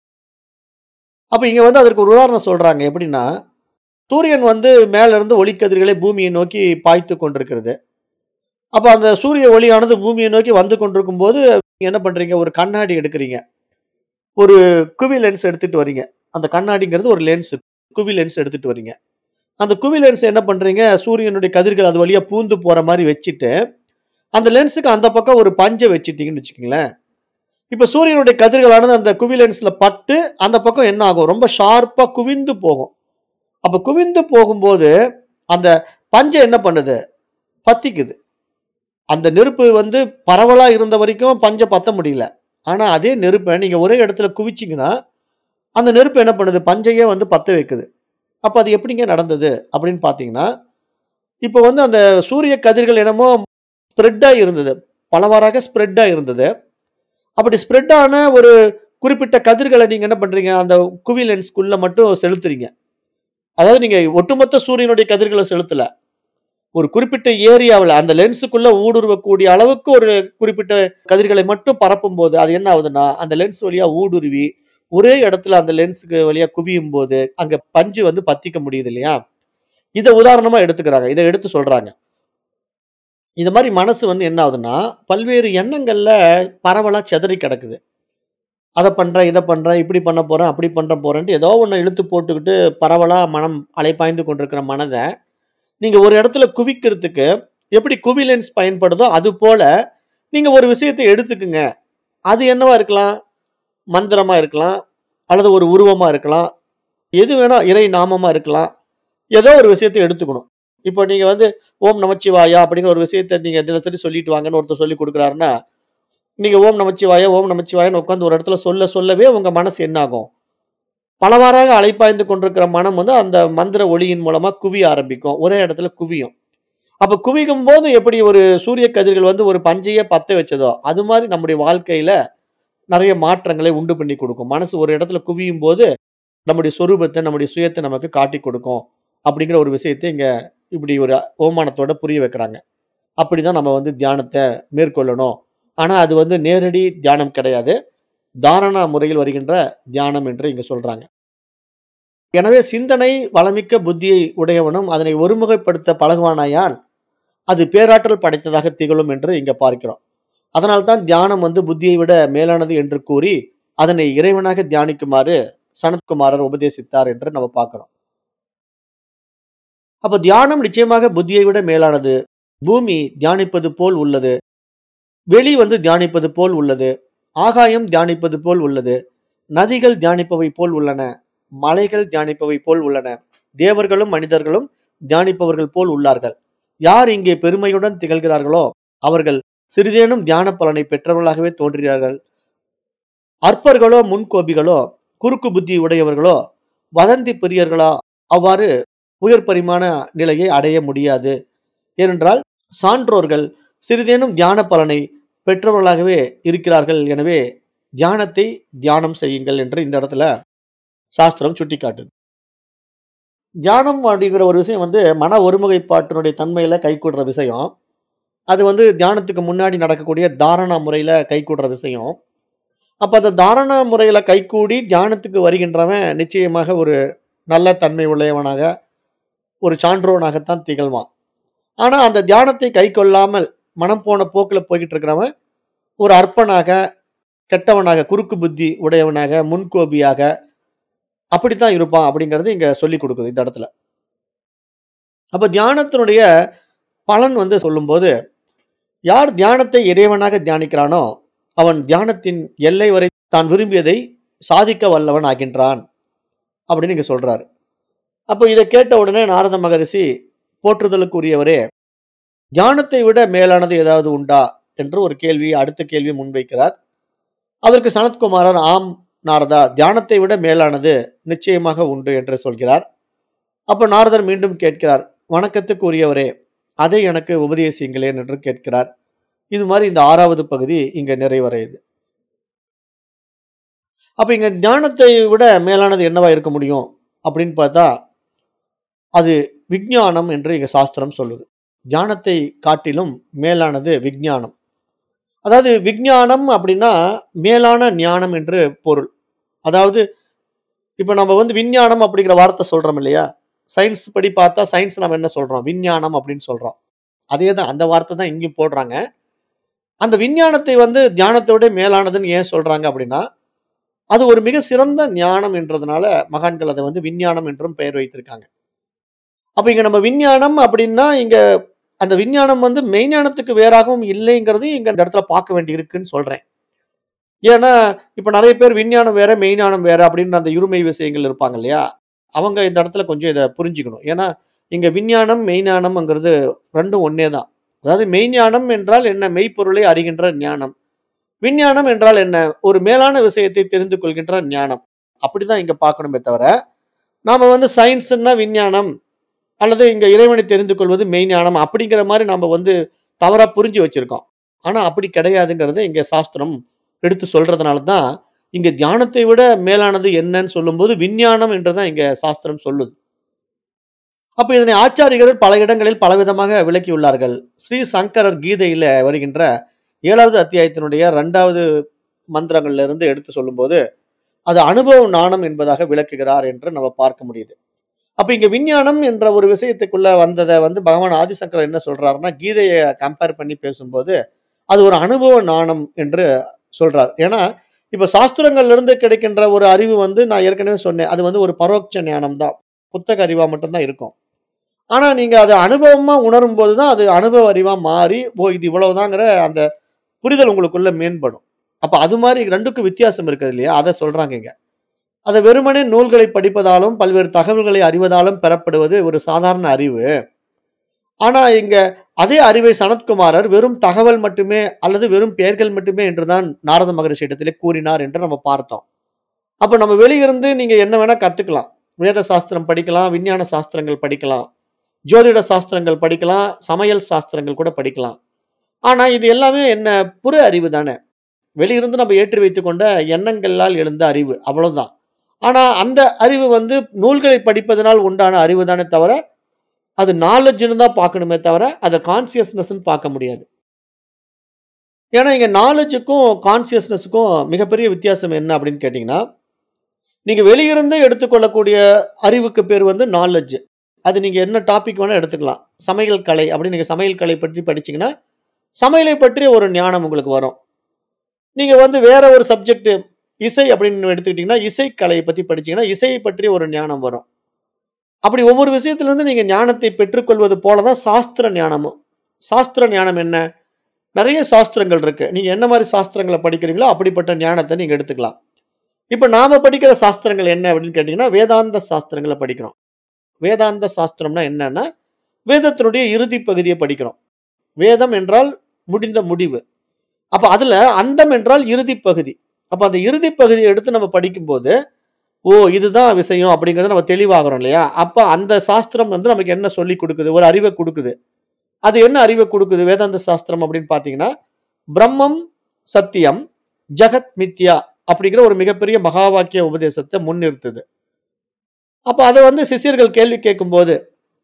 அப்ப இங்க அதற்கு ஒரு உதாரணம் சொல்றாங்க. எப்படின்னா, சூரியன் மேல இருந்து ஒளிக்கதிர்களை பூமியை நோக்கி பாய்த்துக் கொண்டிருக்கிறது. அப்ப அந்த சூரிய ஒளியானது பூமியை நோக்கி வந்து கொண்டிருக்கும்போது, நீங்க என்ன பண்றீங்க? ஒரு கண்ணாடி எடுக்குறீங்க. ஒரு குவி லென்ஸ் எடுத்துட்டு வர்றீங்க. அந்த கண்ணாடிங்கிறது ஒரு லென்ஸ். குவி லென்ஸ் எடுத்துட்டு வர்றீங்க. அந்த குவி லென்ஸ் என்ன பண்றீங்க? சூரியனுடைய கதிர்கள் அது வழியா பூந்து போற மாரி வச்சுட்டு, அந்த லென்ஸுக்கு அந்த பக்கம் ஒரு பஞ்ச வச்சுட்டீங்கன்னு வச்சுக்கங்களேன். இப்ப சூரியனுடைய கதிர்களானது அந்த குவி லென்ஸ்ல பட்டு, அந்த பக்கம் என்ன ஆகும்? ரொம்ப ஷார்ப்பா குவிந்து போகும். அப்ப குவிந்து போகும்போது, அந்த பஞ்ச என்ன பண்ணுது? பத்திக்குது. அந்த நெருப்பு பரவலா இருந்த வரைக்கும் பஞ்ச பத்த முடியல. ஆனா அதே நெருப்ப நீங்க ஒரே இடத்துல குவிச்சீங்கன்னா, அந்த நெருப்பு என்ன பண்ணுது? பஞ்சையே பத்த வைக்குது. அப்ப அது எப்படிங்க நடந்தது? அப்படின்னு பார்த்தீங்கன்னா, இப்ப அந்த சூரிய கதிர்கள் என்னமோ ஸ்ப்ரெட்டா இருந்தது. பலவாறாக ஸ்ப்ரெட்டா இருந்தது. அப்படி ஸ்ப்ரெட் ஆன ஒரு குறிப்பிட்ட கதிர்கள நீங்க என்ன பண்றீங்க? அந்த குவி லென்ஸ்க்குள்ள மட்டும் செலுத்துறீங்க. அதாவது நீங்க ஒட்டுமொத்த சூரியனுடைய கதிர்கள செலுத்தல. ஒரு குறிப்பிட்ட ஏரியாவுல அந்த லென்ஸுக்குள்ள ஊடுருவக்கூடிய அளவுக்கு ஒரு குறிப்பிட்ட கதிர்களை மட்டும் பரப்பும்போது, அது என்ன ஆகுதுன்னா, அந்த லென்ஸ் வழியா ஊடுருவி, ஒரே இடத்துல அந்த லென்ஸுக்கு வழியா குவியும்போது, அங்க பஞ்சு பத்திக்க முடியுது இல்லையா? இத உதாரணமா எடுத்துக்கிறாங்க. இத எடுத்து சொல்றாங்க. இது மாரி மனசு என்ன ஆகுதுன்னா, பல்வேறு எண்ணங்கள்ல பரவலா சிதறி கிடக்குது. அத பண்றேன், இத பண்றேன், இப்படி பண்ண போறேன், அப்படி பண்ண போறேன்ட்டு ஏதோ ஒண்ண இழுத்து போட்டுக்கிட்டு பரவலா மனம் அலைபாய்ந்து கொண்டிருக்கிற மனத, நீங்க ஒரு இடத்துல குவிக்கிறதுக்கு எப்படி குவி லென்ஸ் பயன்படுதோ, அது போல நீங்க ஒரு விஷயத்த எடுத்துக்குங்க. அது என்னவா இருக்கலாம்? மந்திரமா இருக்கலாம், அல்லது ஒரு உருவமா இருக்கலாம். எது வேணா இறை நாமமா இருக்கலாம். ஏதோ ஒரு விஷயத்த எடுத்துக்கணும். இப்போ நீங்க வந்து ஓம் நமச்சிவாயா அப்படிங்கிற ஒரு விஷயத்த நீங்க தினசரி சொல்லிட்டு வாங்கன்னு ஒருத்தர் சொல்லிக் குடுக்குறாருன்னா, நீங்க ஓம் நமச்சிவாயா, ஓம் நமச்சிவாயான்னு உட்கார்ந்து ஒரு இடத்துல சொல்லவே உங்க மனசு என்ன ஆகும்? பலவாறாக அலைப்பாய்ந்து கொண்டிருக்கிற மனம் வந்து அந்த மந்திர ஒலியின் மூலமா குவிய ஆரம்பிக்கும். ஒரே இடத்துல குவியும். அப்ப குவிக்கும்போது எப்படி ஒரு சூரிய கதிர்கள் வந்து ஒரு பஞ்சையே பத்த வச்சதோ, அது மாரி நம்முடைய வாழ்க்கையில நெறைய மாற்றங்களை உண்டு பண்ணி குடுக்கும். மனசு ஒரு இடத்துல குவியும்போது, நம்முடைய சொரூபத்த, நம்முடைய சுயத்த நமக்கு காட்டிக் கொடுக்கும். அப்படிங்கிற ஒரு விஷயத்த இங்க இப்படி ஒரு ஓமானத்தோட புரிய வைக்கிறாங்க. அப்படிதான் நம்ம வந்து தியானத்த மேற்கொள்ளணும். ஆனா அது வந்து நேரடி தியானம் கிடையாது. தாரணா முறையில் வருகின்ற தியானம் என்று இங்க சொல்றாங்க. எனவே சிந்தனை வளமிக்க புத்தியை உடையவனும் அதனை ஒருமுகப்படுத்த பழகுவானாயால், அது பேராற்றல் படைத்ததாக திகழும் என்று இங்க பார்க்கிறோம். அதனால்தான் தியானம் வந்து புத்தியை விட மேலானது என்று கூறி, அதனை இறைவனாக தியானிக்குமாறு சனத்குமாரர் உபதேசித்தார் என்று நம்ம பார்க்கிறோம். அப்ப தியானம் நிச்சயமாக புத்தியை விட மேலானது. பூமி தியானிப்பது போல் உள்ளது. வெளி வந்து தியானிப்பது போல் உள்ளது. ஆகாயம் தியானிப்பது போல் உள்ளது. நதிகள் தியானிப்பவை போல் உள்ளன. மலைகள் தியானிப்பவை போல் உள்ளன. தேவர்களும் மனிதர்களும் தியானிப்பவர்கள் போல் உள்ளார்கள். யார் இங்கே பெருமையுடன் திகழ்கிறார்களோ அவர்கள் சிறிதேனும் தியான பலனை பெற்றவர்களாகவே தோன்றுகிறார்கள். அற்பர்களோ முன்கோபிகளோ குறுக்கு புத்தி உடையவர்களோ வதந்தி பிரியர்களோ அவ்வாறு உயர் பரிமாண நிலையை அடைய முடியாது. ஏனென்றால் சான்றோர்கள் சிறிதேனும் தியான பலனை பெற்றவர்களாகவே இருக்கிறார்கள். எனவே தியானத்தை தியானம் செய்யுங்கள் என்று இந்த இடத்துல சாஸ்திரம் சுட்டிக்காட்டுது. தியானம் அப்படிங்கிற ஒரு விஷயம் வந்து மன ஒருமுகைப்பாட்டினுடைய தன்மையில கைகூடுற விஷயம். அது வந்து தியானத்துக்கு முன்னாடி நடக்கக்கூடிய தாரணா முறையில கைகூடுற விஷயம். அப்ப அந்த தாரணா முறையில கைகூடி தியானத்துக்கு வருகின்றவன் நிச்சயமாக ஒரு நல்ல தன்மை உடையவனாக, ஒரு சான்றோனாகத்தான் திகழ்வான். ஆனா அந்த தியானத்தை கைக்கொள்ளாமல் மனம் போன போக்குல போய்க்கிட்டு இருக்கிறவன் ஒரு அற்பனாக, கெட்டவனாக, குறுக்கு புத்தி உடையவனாக, முன்கோபியாக அப்படித்தான் இருப்பான் அப்படிங்கிறது இங்க சொல்லிக் குடுக்குது இந்த இடத்துல. அப்ப தியானத்தினுடைய பலன் வந்து சொல்லும்போது, யார் தியானத்தை இறைவனாக தியானிக்கிறானோ, அவன் தியானத்தின் எல்லை வரை தான் விரும்பியதை சாதிக்க வல்லவன் ஆகின்றான் அப்படின்னு இங்க சொல்றாரு. அப்ப இத கேட்ட உடனே நாரத மகரிஷி, போற்றுதலுக்குரியவரே, தியானத்தை விட மேலானது ஏதாவது உண்டா? என்று ஒரு அடுத்த கேள்வியை முன்வைக்கிறார். அதற்கு சனத்குமாரர், ஆம் நாரதா, தியானத்தை விட மேலானது நிச்சயமாக உண்டு என்று சொல்கிறார். அப்ப நாரதர் மீண்டும் கேட்கிறார், வணக்கத்துக்குரியவரே, அதை எனக்கு உபதேசியுங்களேன் என்று கேட்கிறார். இது மாரி இந்த 6வது பகுதி இங்க நிறைவடையுது. அப்ப இங்க ஞானத்தை விட மேலானது என்னவா இருக்க முடியும்? அப்படின்னு பார்த்தா, அது விஞ்ஞானம் என்று இங்க சாஸ்திரம் சொல்லுது. ஞானத்தை காட்டிலும் மேலானது விஞ்ஞானம். அதாவது விஞ்ஞானம் அப்படின்னா, மேலான ஞானம் என்று பொருள். அதாவது இப்ப நம்ம வந்து விஞ்ஞானம் அப்படிங்கிற வார்த்தை சொல்றோம் இல்லையா? சயின்ஸ் படி பார்த்தா, சயின்ஸ் நம்ம என்ன சொல்றோம்? விஞ்ஞானம் அப்படின்னு சொல்றோம். அதேதான் அந்த வார்த்தை தான் இங்கேயும் போடுறாங்க. அந்த விஞ்ஞானத்தை வந்து தியானத்தை விட மேலானதுன்னு ஏன் சொல்றாங்க அப்படின்னா, அது ஒரு மிக சிறந்த ஞானம் என்றதுனால மகான்கள் அத வந்து விஞ்ஞானம் என்றும் பெயர் வைத்திருக்காங்க. அப்ப இங்க நம்ம விஞ்ஞானம் அப்படின்னா, இங்க அந்த விஞ்ஞானம் வந்து மெய்ஞானத்துக்கு வேறாகவும் இல்லைங்கிறதையும் இங்க இந்த இடத்துல பார்க்க வேண்டி இருக்குன்னு சொல்றேன். ஏன்னா, இப்ப நெறைய பேர் விஞ்ஞானம் வேற, மெய்ஞானம் வேற அப்படின்னு அந்த இருமை விஷயங்கள் இருப்பாங்க இல்லையா? அவங்க இந்த இடத்துல கொஞ்சம் இத புரிஞ்சுக்கணும். ஏன்னா, இங்க விஞ்ஞானம், மெய்ஞானம்ங்கிறது 2ம் ஒண்ணே தான். அதாவது மெய்ஞானம் என்றால் என்ன? மெய்ப்பொருளை அறிகின்ற ஞானம். விஞ்ஞானம் என்றால் என்ன? ஒரு மேலான விஷயத்தை தெரிந்து கொள்கின்ற ஞானம். அப்படிதான் இங்க பார்க்கணுமே தவிர, நாம வந்து சயின்ஸ்ன்னா விஞ்ஞானம், அல்லது இங்க இறைவனை தெரிந்து கொள்வது மெய்ஞானம் அப்படிங்கிற மாரி நாம வந்து தவறா புரிஞ்சு வச்சிருக்கோம். ஆனா அப்படி கிடையாதுங்கிறத இங்க சாஸ்திரம் எடுத்து சொல்றதுனால தான், இங்க தியானத்தை விட மேலானது என்னன்னு சொல்லும்போது, விஞ்ஞானம் என்று தான் இங்க சாஸ்திரம் சொல்லுது. அப்ப இதனை ஆச்சாரிகள் பல இடங்களில் பலவிதமாக விளக்கியுள்ளார்கள். ஸ்ரீ சங்கரர் கீதையில வருகின்ற 7வது அத்தியாயத்தினுடைய 2வது மந்திரங்கள்ல இருந்து எடுத்து சொல்லும்போது, அது அனுபவ ஞானம் என்பதாக விளக்குகிறார் என்று நம்ம பார்க்க முடியுது. அப்ப இங்க விஞ்ஞானம் என்ற ஒரு விஷயத்துக்குள்ள வந்தத வந்து பகவான் ஆதிசங்கரர் என்ன சொல்றாருன்னா, கீதைய கம்பேர் பண்ணி பேசும்போது, அது ஒரு அனுபவ ஞானம் என்று சொல்றார். ஏன்னா, இப்ப சாஸ்திரங்கள்ல இருந்து கிடைக்கின்ற ஒரு அறிவு வந்து நான் ஏற்கனவே சொன்னேன். அது வந்து ஒரு பரோட்ச ஞானம் தான். புத்தக அறிவா மட்டும் தான் இருக்கும். ஆனா நீங்க அத அனுபவமா உணரும்போது தான் அது அனுபவ அறிவா மாறி, ஓ! இது இவ்வளவுதாங்கிற அந்த புரிதல் உங்களுக்குள்ள மேம்படும். அப்ப அது மாரி 2க்கும் வித்தியாசம் இருக்குது இல்லையா? அத சொல்றாங்க இங்க. அத வெறுமனே நூல்களை படிப்பதாலும், பல்வேறு தகவல்களை அறிவதாலும் பெறப்படுவது ஒரு சாதாரண அறிவு. ஆனா இங்க அதே அறிவை சனத்குமாரர் வெறும் தகவல் மட்டுமே அல்லது வெறும் பெயர்கள் மட்டுமே என்று தான் நாரத மகரிஷியிடத்திலே கூறினார் என்று நம்ம பார்த்தோம். அப்ப நம்ம வெளியிருந்து நீங்க என்ன வேணா கத்துக்கலாம். வேத சாஸ்திரம் படிக்கலாம், விஞ்ஞான சாஸ்திரங்கள் படிக்கலாம், ஜோதிட சாஸ்திரங்கள் படிக்கலாம், சமையல் சாஸ்திரங்கள் கூட படிக்கலாம். ஆனா இது எல்லாமே என்ன புற அறிவு தானே. வெளியிருந்து நம்ம ஏற்றி வைத்துக் கொண்ட எண்ணங்களால் எழுந்த அறிவு. அவ்வளவுதான். ஆனா அந்த அறிவு வந்து நூல்களை படிப்பதனால் உண்டான அறிவு தானே தவிர, அது நாலெட்ஜ்ன்னு தான் பார்க்கணுமே தவிர, அத கான்ஷியஸ்னஸ்ன்னு பார்க்க முடியாது. ஏன்னா இங்க நாலெட்ஜ்க்கும், கான்ஷியஸ்னஸ்க்கும் மிகப்பெரிய வித்தியாசம் என்ன அப்படின்னு கேட்டீங்கன்னா, நீங்க வெளியிருந்து எடுத்துக்கொள்ளக்கூடிய அறிவுக்கு பேர் வந்து நாலெட்ஜ். அது நீங்க என்ன டாபிக் வேணா எடுத்துக்கலாம். சமையல் கலை அப்படின்னு நீங்க சமையல் கலை பத்தி படிச்சீங்கன்னா, சமையலை பற்றிய ஒரு ஞானம் உங்களுக்கு வரும். நீங்க வந்து வேற ஒரு சப்ஜெக்ட் இசை அப்படின்னு எடுத்துக்கிட்டீங்கன்னா, இசை கலைய பத்தி படிச்சீங்கன்னா, இசையை பற்றிய ஒரு ஞானம் வரும். அப்படி ஒவ்வொரு விஷயத்திலிருந்து நீங்க ஞானத்தை பெற்றுக்கொள்வது போல தான் சாஸ்திர ஞானமும். சாஸ்திர ஞானம் என்ன? நெறைய சாஸ்திரங்கள் இருக்கு. நீங்க என்ன மாரி சாஸ்திரங்கள படிக்கிறீங்களோ, அப்படிப்பட்ட ஞானத்த நீங்க எடுத்துக்கலாம். இப்ப நாம படிக்கிற சாஸ்திரங்கள் என்ன அப்படின்னு கேட்டீங்கன்னா, வேதாந்த சாஸ்திரங்கள படிக்கிறோம். வேதாந்த சாஸ்திரம்னா என்னன்னா, வேதத்தினுடைய இறுதி பகுதிய படிக்கிறோம். வேதம் என்றால் முடிந்த முடிவு. அப்ப அதுல அந்தம் என்றால் இறுதி பகுதி. அப்ப அந்த இறுதி பகுதிய எடுத்து நம்ம படிக்கும்போது, ஓ! இதுதான் விஷயம் அப்படிங்கிறத நம்ம தெளிவாகுறோம் இல்லையா? அப்ப அந்த சாஸ்திரம் வந்து நமக்கு என்ன சொல்லிக் குடுக்குது? ஒரு அறிவ குடுக்குது. அது என்ன அறிவ குடுக்குது? வேதாந்த சாஸ்திரம் அப்படின்னு பார்த்தீங்கன்னா, பிரம்மம் சத்தியம், ஜகத் மித்யா அப்படிங்கிற ஒரு மிகப்பெரிய மகா வாக்கிய உபதேசத்த முன்னிறுத்துது. அப்ப அத வந்து சிஷ்யர்கள் கேள்வி கேட்கும்போது,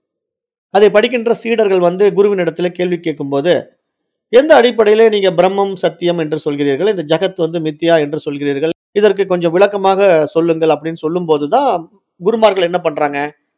அதை படிக்கின்ற சீடர்கள் வந்து குருவினிடத்தில கேள்வி கேட்கும்போது, எந்த அடிப்படையிலே நீங்க பிரம்மம் சத்தியம் என்று சொல்கிறீர்கள்? இந்த ஜகத் வந்து மித்யா என்று சொல்கிறீர்கள். இதற்கு கொஞ்சம் விளக்கமாக சொல்லுங்கள் அப்படின்னு சொல்லும்போது தான், குருமார்கள் என்ன பண்றாங்க?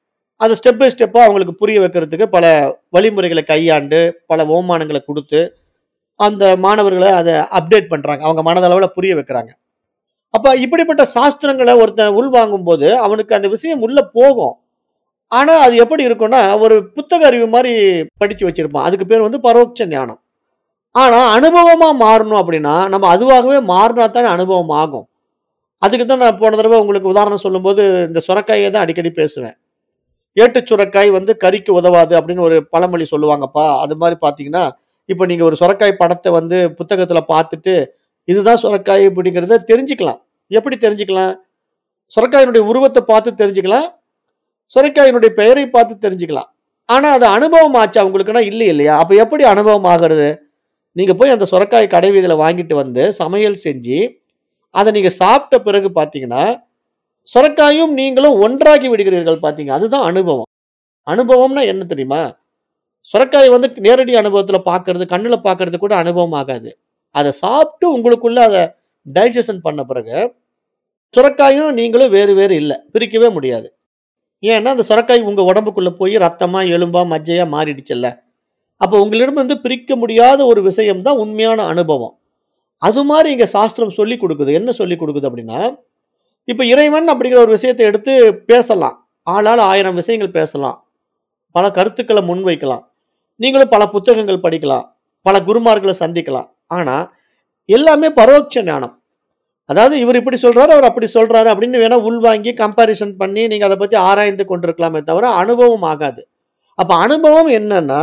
அத ஸ்டெப் பை ஸ்டெப்பா அவங்களுக்கு புரிய வைக்கிறதுக்கு பல வழிமுறைகள கையாண்டு, பல ஓமானங்கள குடுத்து, அந்த மாணவர்கள அத அப்டேட் பண்றாங்க. அவங்க மனதளவுல புரிய வைக்கிறாங்க. அப்ப இப்படிப்பட்ட சாஸ்திரங்கள ஒருத்தன் உள்வாங்கும்போது, அவனுக்கு அந்த விஷயம் உள்ள போகும். ஆனா, அது எப்படி இருக்கும்னா, ஒரு புத்தக அறிவு மாரி படிச்சு வச்சிருப்பான். அதுக்கு பேர் வந்து பரோட்ச ஞானம். ஆனா, அனுபவமா மாறணும் அப்படின்னா, நம்ம அதுவாகவே மாறுனா தானே அனுபவம் ஆகும். அதுக்கு தான் நான் போன தடவ உங்களுக்கு உதாரணம் சொல்லும்போது, இந்த சுரைக்காய தான் அடிக்கடி பேசுவேன். "ஏட்டுச் சுரைக்காய் வந்து கறிக்கு உதவாது" அப்படின்னு ஒரு பழமொழி சொல்லுவாங்கப்பா. அது மாரி பார்த்தீங்கன்னா, இப்ப நீங்க ஒரு சுரைக்காய் படத்த வந்து புத்தகத்துல பார்த்துட்டு, இதுதான் சுரைக்காய் அப்படிங்கிறத தெரிஞ்சுக்கலாம். எப்படி தெரிஞ்சுக்கலாம்? சுரைக்காயினுடைய உருவத்த பார்த்து தெரிஞ்சுக்கலாம். சுரைக்காயினுடைய பெயரை பார்த்து தெரிஞ்சுக்கலாம். ஆனா, அது அனுபவம் ஆச்சா உங்களுக்குன்னா இல்ல இல்லையா? அப்ப எப்படி அனுபவம் ஆகுறது? நீங்க போய் அந்த சுரைக்காய் கடை வீதியில வாங்கிட்டு வந்து, சமையல் செஞ்சு, அத நீங்க சாப்பிட்ட பிறகு பார்த்தீங்கன்னா, சுரைக்காயும் நீங்களும் ஒன்றாகி விடுகிறீர்கள் பார்த்தீங்க. அதுதான் அனுபவம். அனுபவம்னா என்ன தெரியுமா? சுரைக்காய வந்து நேரடி அனுபவத்துல பார்க்கறது, கண்ணுல பார்க்கறது கூட அனுபவம் ஆகாது. அத சாப்பிட்டு உங்களுக்குள்ள அத டைஜஷன் பண்ண பிறகு, சுரைக்காயும் நீங்களும் வேறு வேறு இல்ல. பிரிக்கவே முடியாது. ஏன்னா, அந்த சுரைக்காய் உங்க உடம்புக்குள்ள போய் ரத்தமா, எலும்பா, மஜ்ஜையா மாறிடுச்சுல்ல. அப்ப உங்களிடம் வந்து பிரிக்க முடியாத ஒரு விஷயம் தான் உண்மையான அனுபவம். அது மாரி இங்க சாஸ்திரம் சொல்லிக் குடுக்குது. என்ன சொல்லிக் குடுக்குது அப்டின்னா, இப்ப இறைவன் அப்படிங்கிற ஒரு விஷயத்த எடுத்து பேசலாம். ஆளாள் 1000 விஷயங்கள் பேசலாம். பல கருத்துக்கள முன்வைக்கலாம். நீங்களும் பல புத்தகங்கள் படிக்கலாம். பல குருமார்கள சந்திக்கலாம். ஆனா, எல்லாமே பரோட்ச ஞானம். அதாவது இவரு இப்படி சொல்றாரு, அவர் அப்படி சொல்றாரு அப்படின்னு வேணா உள்வாங்கி கம்பேரிசன் பண்ணி நீங்க அத பத்தி ஆராய்ந்து கொண்டிருக்கலாமே தவிர, அனுபவம் ஆகாது. அப்ப அனுபவம் என்னன்னா,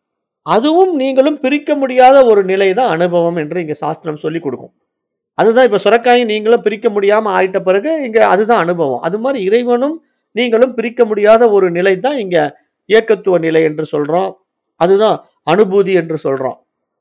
அதுவும் நீங்களும் பிரிக்க முடியாத ஒரு நிலை தான் அனுபவம் என்று இங்க சாஸ்திரம் சொல்லிக் குடுக்கும். அதுதான் இப்ப சுரைக்காயும் நீங்களும் பிரிக்க முடியாம ஆயிட்ட பிறகு, இங்க அதுதான் அனுபவம். அது மாரி இறைவனும் நீங்களும் பிரிக்க முடியாத ஒரு நிலை தான் இங்க ஏகத்துவ நிலை என்று சொல்றோம். அதுதான் அனுபூதி என்று சொல்றோம்.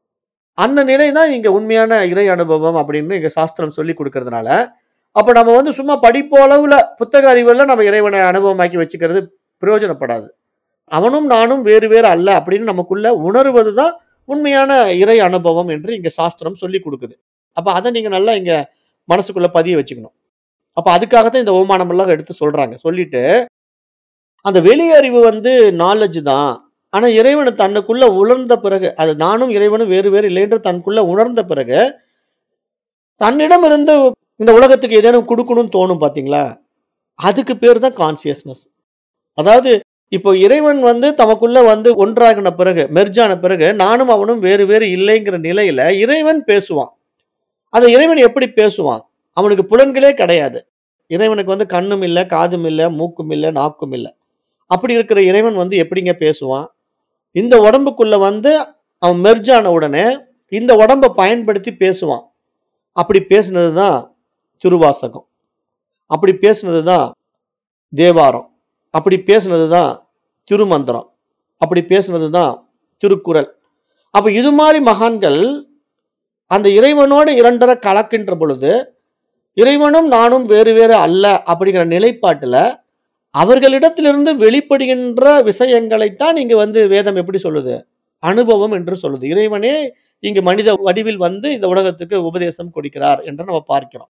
அந்த நிலை தான் இங்க உண்மையான இறை அனுபவம் அப்படின்னு இங்க சாஸ்திரம் சொல்லிக் குடுக்கிறதுனால, அப்ப நம்ம வந்து சும்மா படிப்பளவுல புத்தக அறிவுல நம்ம இறைவன அனுபவமாக்கி வச்சுக்கிறது பிரயோஜனப்படாது. அவனும் நானும் வேறு வேறு அல்ல அப்படின்னு நமக்குள்ள உணர்வது தான் உண்மையான இறை அனுபவம் என்று இங்க சாஸ்திரம் சொல்லிக் குடுக்குது. அப்ப அத நீங்க நல்லா இங்க மனசுக்குள்ள பதிய வச்சுக்கணும். அப்ப அதுக்காக தான் இந்த ஓமானம் எல்லாம் எடுத்து சொல்றாங்க. சொல்லிட்டு, அந்த வெளி அறிவு வந்து நாலெட்ஜ் தான். ஆனா இறைவன தன்னுக்குள்ள உணர்ந்த பிறகு, அது நானும் இறைவனும் வேறு வேறு இல்லை என்று தனக்குள்ள உணர்ந்த பிறகு, தன்னிடமிருந்து இந்த உலகத்துக்கு ஏதேனும் குடுக்கணும்னு தோணும் பார்த்தீங்களா? அதுக்கு பேரு தான் கான்ஷியஸ்னஸ். அதாவது இப்போ இறைவன் வந்து தமக்குள்ள வந்து ஒன்றாகின பிறகு, மெர்ஜ் ஆன பிறகு, நானும் அவனும் வேறு வேறு இல்லைங்கிற நிலையில இறைவன் பேசுவான். அந்த இறைவன் எப்படி பேசுவான்? அவனுக்கு புலன்களே கிடையாது. இறைவனுக்கு வந்து கண்ணும் இல்ல, காதும் இல்ல, மூக்கும் இல்ல, நாக்கும் இல்ல. அப்படி இருக்கிற இறைவன் வந்து எப்படிங்க பேசுவான்? இந்த உடம்புக்குள்ள வந்து அவன் மெர்ஜ் ஆன உடனே, இந்த உடம்ப பயன்படுத்தி பேசுவான். அப்படி பேசினது தான் திருவாசகம். அப்படி பேசினது தான் தேவாரம். அப்படி பேசினது தான் திருமந்திரம். அப்படி பேசினது தான் திருக்குறள். அப்ப இது மாரி மகான்கள் அந்த இறைவனோடு இரண்டர கலக்கின்ற பொழுது, இறைவனும் நானும் வேறு வேறு அல்ல அப்படிங்கிற நிலைப்பாட்டுல, அவர்களிடத்திலிருந்து வெளிப்படுகின்ற விஷயங்களைத்தான் இங்க வந்து வேதம் எப்படி சொல்லுது? அனுபவம் என்று சொல்லுது. இறைவனே இங்கு மனித வடிவில் வந்து இந்த உலகத்துக்கு உபதேசம் கொடுக்கிறார் என்று நம்ம பார்க்கிறோம்.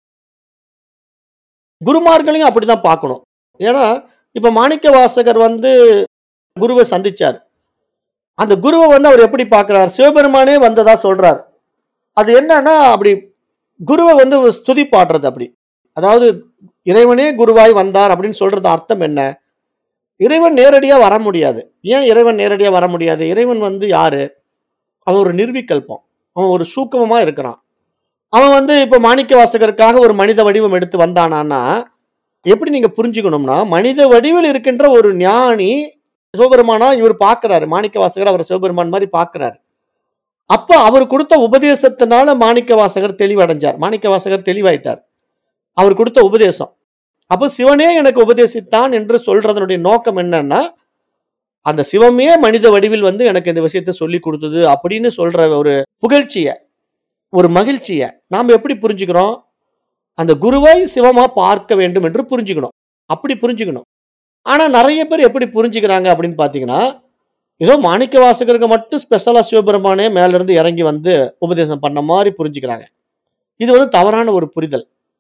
குருமார்களையும் அப்படிதான் பார்க்கணும். ஏன்னா, இப்ப மாணிக்கவாசகர் வந்து குருவ சந்திச்சார். அந்த குருவ வந்து அவர் எப்படி பார்க்கிறார்? சிவபெருமானே வந்ததா சொல்றார். அது என்னன்னா, அப்படி குருவ வந்து ஸ்துதி பாடுறது அப்படி. அதாவது இறைவனே குருவாய் வந்தார் அப்படின்னு சொல்றது அர்த்தம் என்ன? இறைவன் நேரடியா வர முடியாது. ஏன் இறைவன் நேரடியா வர முடியாது? இறைவன் வந்து யாரு? அவன் ஒரு நிர்விகல்பம். அவன் ஒரு சூக்குமமா இருக்கிறான். அவன் வந்து இப்ப மாணிக்கவாசகருக்காக ஒரு மனித வடிவம் எடுத்து வந்தானான்னா, எப்படி நீங்க புரிஞ்சுக்கணும்னா, மனித வடிவில் இருக்கின்ற ஒரு ஞானி சிவபெருமானா இவர் பார்க்கிறாரு. மாணிக்கவாசகர் அவர சிவபெருமான் மாரி பார்க்கிறாரு. அப்ப அவர் குடுத்த உபதேசத்தினால மாணிக்கவாசகர் தெளிவடைஞ்சார். மாணிக்கவாசகர் தெளிவாயிட்டார். அவர் குடுத்த உபதேசம். அப்ப சிவனே எனக்கு உபதேசித்தான் என்று சொல்றதனுடைய நோக்கம் என்னன்னா, அந்த சிவமே மனித வடிவில் வந்து எனக்கு இந்த விஷயத்த சொல்லிக் குடுத்தது அப்படின்னு சொல்ற ஒரு புகழ்ச்சிய, ஒரு மகிழ்ச்சிய நாம எப்படி புரிஞ்சுக்கிறோம்? அந்த குருவை சிவமா பார்க்க வேண்டும் என்று புரிஞ்சுக்கணும். அப்படி புரிஞ்சுக்கணும். ஆனா நெறைய பேர் எப்படி புரிஞ்சுக்கிறாங்க அப்படின்னு பார்த்தீங்கன்னா, ஏதோ மாணிக்கவாசகருக்கு மட்டும் ஸ்பெஷலா சிவபெருமானே மேல இருந்து இறங்கி வந்து உபதேசம் பண்ண மாரி புரிஞ்சுக்கிறாங்க. இது வந்து தவறான ஒரு புரிதல்.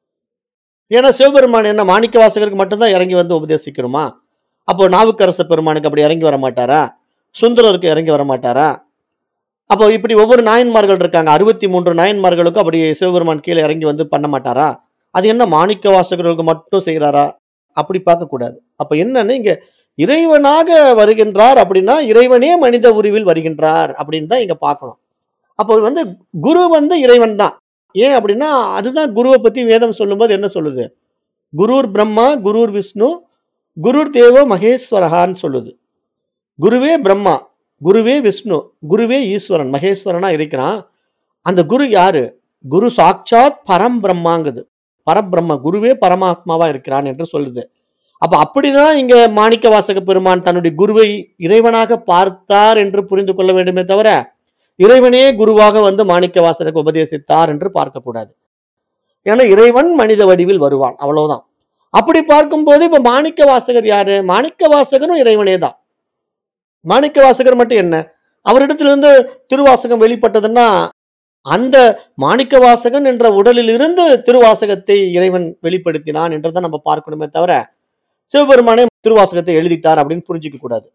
ஏன்னா சிவபெருமான் என்ன மாணிக்கவாசகருக்கு மட்டும் தான் இறங்கி வந்து உபதேசிக்கணுமா? அப்போ நாவுக்கரச பெருமானுக்கு அப்படி இறங்கி வர மாட்டாரா? சுந்தரருக்கு இறங்கி வர மாட்டாரா? அப்போ இப்படி ஒவ்வொரு நாயன்மார்கள் இருக்காங்க. 63 நாயன்மார்களுக்கும் அப்படி சிவபெருமான் கீழ இறங்கி வந்து பண்ண மாட்டாரா? அது என்ன மாணிக்கவாசகர்களுக்கு மட்டும் செய்றாரா? அப்படி பார்க்கக்கூடாது. அப்ப என்னன்னு இங்க இறைவனாக வருகின்றார் அப்படின்னா, இறைவனே மனித உருவில் வருகின்றார் அப்படின்னு தான் இங்க பார்க்கணும். அப்போ வந்து குரு வந்து இறைவன் தான். ஏன் அப்படின்னா, அதுதான் குருவ பத்தி வேதம் சொல்லும்போது என்ன சொல்லுது? குருர் பிரம்மா, குருர் விஷ்ணு, குருர் தேவோ மகேஸ்வரஹான்னு சொல்லுது. குருவே பிரம்மா, குருவே விஷ்ணு, குருவே ஈஸ்வரன், மகேஸ்வரனா இருக்கிறான். அந்த குரு யாரு? குரு சாட்சாத் பரம்பிரம்மாங்குது. பரபிரம்ம குருவே பரமாத்மாவா இருக்கிறான் என்று சொல்லுது. அப்ப அப்படிதான் இங்க மாணிக்கவாசக பெருமான் தன்னுடைய குருவை இறைவனாக பார்த்தார் என்று புரிந்து கொள்ள வேண்டுமே தவிர, இறைவனே குருவாக வந்து மாணிக்கவாசகருக்கு உபதேசித்தார் என்று பார்க்கக்கூடாது. ஏன்னா இறைவன் மனித வடிவில் வருவான். அவ்வளவுதான். அப்படி பார்க்கும்போது இப்ப மாணிக்கவாசகர் யாரு? மாணிக்கவாசகரும் இறைவனே தான். மாணிக்கவாசகர் மட்டும் என்ன? அவரிடத்திலிருந்து திருவாசகம் வெளிப்பட்டதுன்னா, அந்த மாணிக்கவாசகன் என்ற உடலில் இருந்து திருவாசகத்தை இறைவன் வெளிப்படுத்தினான் என்றுதான் நம்ம பார்க்கணுமே தவிர, சிவபெருமானே திருவாசகத்தை எழுதிட்டார் அப்படின்னு புரிஞ்சுக்க கூடாது.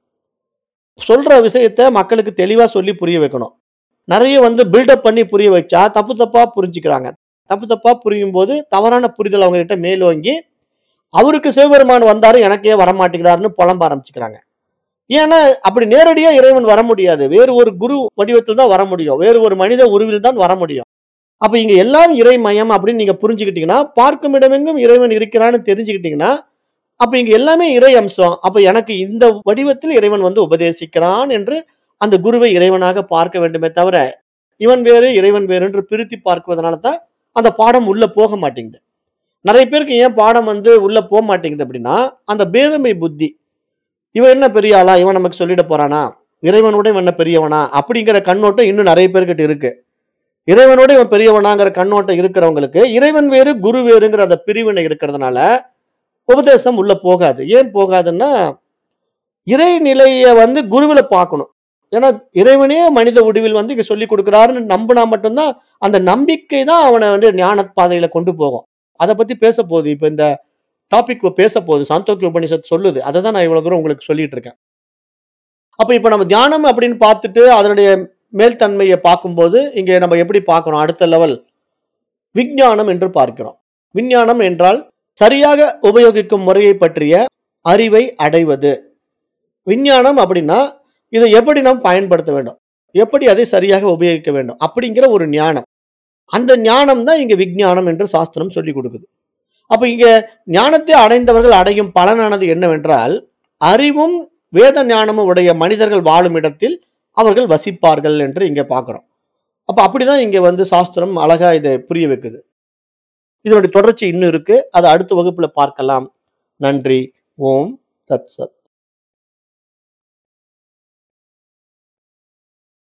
சொல்ற விஷயத்த மக்களுக்கு தெளிவா சொல்லி புரிய வைக்கணும். நெறைய வந்து பில்டப் பண்ணி புரிய வச்சா தப்பு தப்பா புரிஞ்சுக்கிறாங்க. தப்பு தப்பா புரியும்போது தவறான புரிதல் அவங்க கிட்ட மேலோங்கி, அவருக்கு சிவபெருமான் வந்தாரு எனக்கு ஏன் வரமாட்டேங்கிறாருன்னு புலம்ப ஆரம்பிச்சுக்கிறாங்க. ஏன்னா, அப்படி நேரடியா இறைவன் வர முடியாது. வேறு ஒரு குரு வடிவத்தில் தான் வர முடியும். வேறு ஒரு மனித உருவில் தான் வர முடியும். அப்ப இங்க எல்லாம் இறைமயம் அப்படின்னு நீங்க புரிஞ்சுக்கிட்டீங்கன்னா, பார்க்கும் இடமெங்கும் இறைவன் இருக்கிறான்னு தெரிஞ்சுக்கிட்டீங்கன்னா, அப்ப இங்க எல்லாமே இறை அம்சம். அப்ப எனக்கு இந்த வடிவத்தில் இறைவன் வந்து உபதேசிக்கிறான் என்று அந்த குருவை இறைவனாக பார்க்க வேண்டுமே தவிர, இவன் வேறு, இறைவன் வேறு என்று பிரித்து பார்க்குவதனால தான் அந்த பாடம் உள்ள போக மாட்டேங்குது. நெறைய பேருக்கு ஏன் பாடம் வந்து உள்ள மாட்டேங்குது அப்படின்னா, அந்த பேதமை புத்தி. இவன் என்ன பெரிய ஆளா? இவன் நமக்கு சொல்லிட போறானா? இறைவனோட இவன் என்ன பெரியவனா? அப்படிங்கிற கண்ணோட்டம் இன்னும் நெறைய பேர்கிட்ட இருக்கு. இறைவனோட இவன் பெரியவனாங்கிற கண்ணோட்டம் இருக்கிறவங்களுக்கு, இறைவன் வேறு, குரு வேறுங்கிற அந்த பிரிவினை இருக்கிறதுனால, உபதேசம் உள்ள போகாது. ஏன் போகாதுன்னா, இறைநிலைய வந்து குருவில பார்க்கணும். ஏன்னா, இறைவனே மனித வடிவில் வந்து இங்க சொல்லிக் குடுக்கிறாருன்னு நம்புனா மட்டும் தான், அந்த நம்பிக்கை தான் அவன வந்து ஞான பாதையில கொண்டு போகும். அத பத்தி பேசப்போகுது. இப்ப இந்த டாபிக் பேசப்போகுது. சாந்தோக்கிய உபநிஷத் சொல்லுது. அததான் நான் இவ்வளவு தூரம் உங்களுக்கு சொல்லிட்டு இருக்கேன். அப்ப இப்ப நம்ம தியானம் அப்படின்னு பார்த்துட்டு, அதனுடைய மேல் தன்மைய பார்க்கும்போது, இங்க நம்ம எப்படி பார்க்கிறோம்? அடுத்த லெவல் விஞ்ஞானம் என்று பார்க்கிறோம். விஞ்ஞானம் என்றால், சரியாக உபயோகிக்கும் முறையை பற்றிய அறிவை அடைவது. விஞ்ஞானம் அப்படின்னா, இதை எப்படி நாம் பயன்படுத்த வேண்டும்? எப்படி அதை சரியாக உபயோகிக்க வேண்டும்? அப்படிங்கிற ஒரு ஞானம். அந்த ஞானம் தான் இங்க விஞ்ஞானம் என்று சாஸ்திரம் சொல்லிக் கொடுக்குது. அப்ப இங்க ஞானத்தை அடைந்தவர்கள் அடையும் பலனானது என்னவென்றால், அறிவும் வேத ஞானமும் உடைய மனிதர்கள் வாழும் இடத்தில் அவர்கள் வசிப்பார்கள் என்று இங்க பார்க்கிறோம். அப்ப அப்படிதான் இங்க சாஸ்திரம் அழகா இதை புரிய வைக்குது. இதனுடைய தொடர்ச்சி இன்னும் இருக்கு. அதை அடுத்த வகுப்புல பார்க்கலாம். நன்றி. ஓம் தத் சத்.